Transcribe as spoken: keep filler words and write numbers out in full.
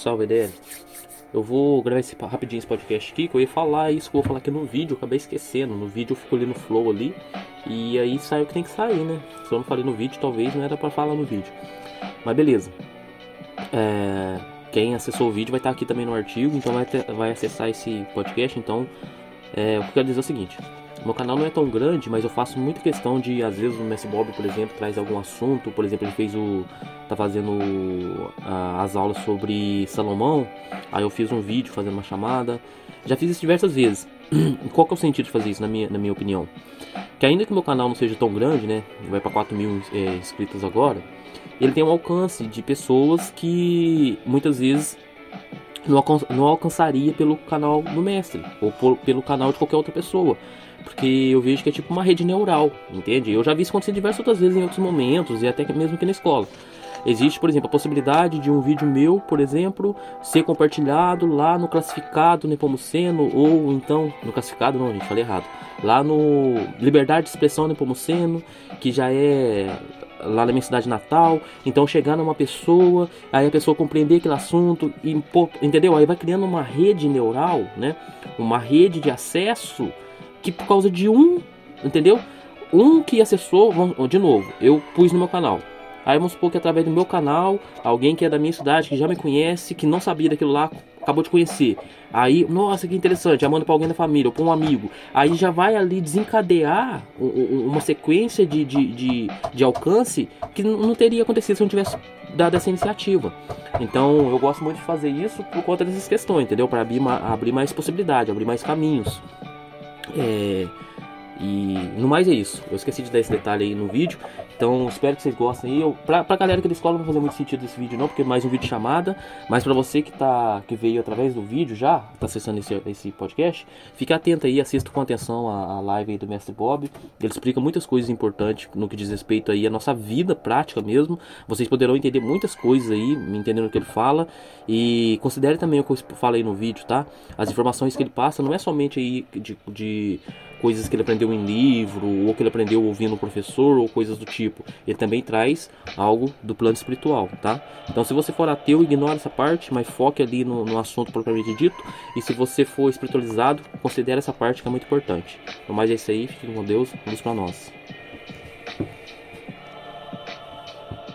Salve, E D L. Eu vou gravar esse, rapidinho esse podcast aqui, que eu ia falar isso que eu vou falar aqui no vídeo, eu acabei esquecendo. No vídeo eu fico ali no flow ali, e aí sai o que tem que sair, né? Se eu não falei no vídeo, talvez não era pra falar no vídeo. Mas beleza. É, quem acessou o vídeo vai estar aqui também no artigo, então vai, ter, vai acessar esse podcast. Então, é, o que eu quero dizer é o seguinte: meu canal não é tão grande, mas eu faço muita questão de, às vezes, o Mestre Bob, por exemplo, traz algum assunto. Por exemplo, ele fez o... tá fazendo uh, as aulas sobre Salomão. Aí eu fiz um vídeo fazendo uma chamada. Já fiz isso diversas vezes. Qual que é o sentido de fazer isso, na minha, na minha opinião? Que ainda que meu canal não seja tão grande, né? Vai para quatro mil é, inscritos agora. Ele tem um alcance de pessoas que muitas vezes não, alcan não alcançaria pelo canal do mestre, ou por, pelo canal de qualquer outra pessoa. Porque eu vejo que é tipo uma rede neural, entende? Eu já vi isso acontecer diversas outras vezes em outros momentos, e até mesmo aqui na escola. Existe, por exemplo, a possibilidade de um vídeo meu, por exemplo, ser compartilhado lá no classificado Nepomuceno, ou então, no classificado não, gente, falei errado, lá no Liberdade de Expressão Nepomuceno, que já é lá na minha cidade natal. Então chegar numa pessoa, aí a pessoa compreender aquele assunto, e, pô, entendeu? Aí vai criando uma rede neural, né? Uma rede de acesso, que por causa de um, entendeu? Um que acessou, de novo, eu pus no meu canal. Aí vamos supor que através do meu canal, alguém que é da minha cidade, que já me conhece, que não sabia daquilo lá, acabou de conhecer. Aí, nossa, que interessante, já manda pra alguém da família, ou pra um amigo. Aí já vai ali desencadear uma sequência de, de, de, de alcance que não teria acontecido se eu não tivesse dado essa iniciativa. Então, eu gosto muito de fazer isso por conta dessas questões, entendeu? Para abrir, abrir mais possibilidade, abrir mais caminhos. É... E no mais é isso. Eu esqueci de dar esse detalhe aí no vídeo. Então espero que vocês gostem aí. Eu, pra, pra galera que é da escola não vai fazer muito sentido esse vídeo não, porque é mais um vídeo de chamada. Mas pra você que, tá, que veio através do vídeo já, tá acessando esse, esse podcast, fique atento aí, assista com atenção a, a live aí do Mestre Bob. Ele explica muitas coisas importantes no que diz respeito aí à nossa vida prática mesmo. Vocês poderão entender muitas coisas aí, entendendo o que ele fala. E considere também o que eu falei no vídeo, tá? As informações que ele passa não é somente aí de... de coisas que ele aprendeu em livro, ou que ele aprendeu ouvindo o professor, ou coisas do tipo. Ele também traz algo do plano espiritual, tá? Então, se você for ateu, ignore essa parte, mas foque ali no, no assunto propriamente dito. E se você for espiritualizado, considere essa parte que é muito importante. Então, mais é isso aí, fiquem com Deus, luz pra nós.